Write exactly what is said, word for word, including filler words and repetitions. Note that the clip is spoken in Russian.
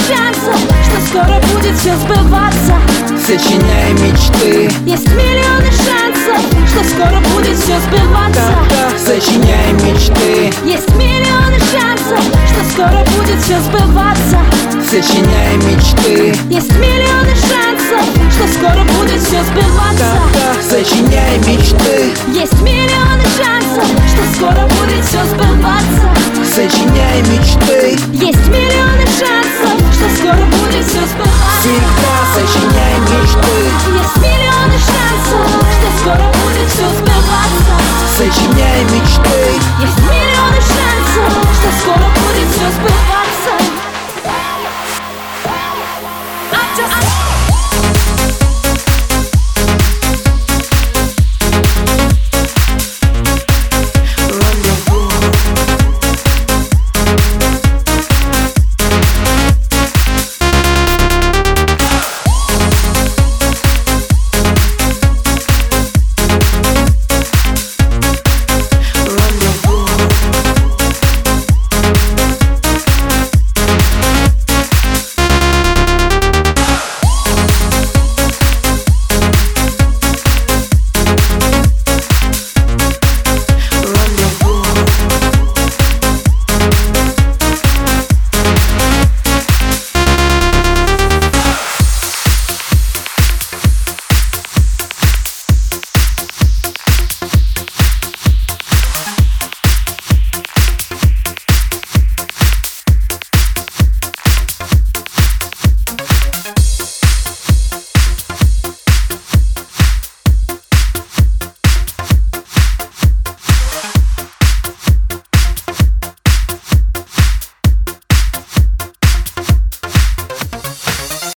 шансов, что скоро будет все сбываться. Сочиняй мечты. Есть миллионы шансов, что скоро будет все сбываться. Сочиняй мечты. Есть миллионы шансов, что скоро будет все сбываться. Сочиняй мечты. Есть миллионы шансов, что скоро будет все сбываться. Сочиняй мечты. Есть миллионы шансов, что скоро будет все сбываться. Сочиняй мечты. Есть миллионы шансов, что скоро будет все сбываться. Всегда сочиняй мечты. Есть миллионы шансов, что скоро будет все сбываться. Сочиняй мечты. Есть миллионы шансов, что скоро будет все сбываться. I'm just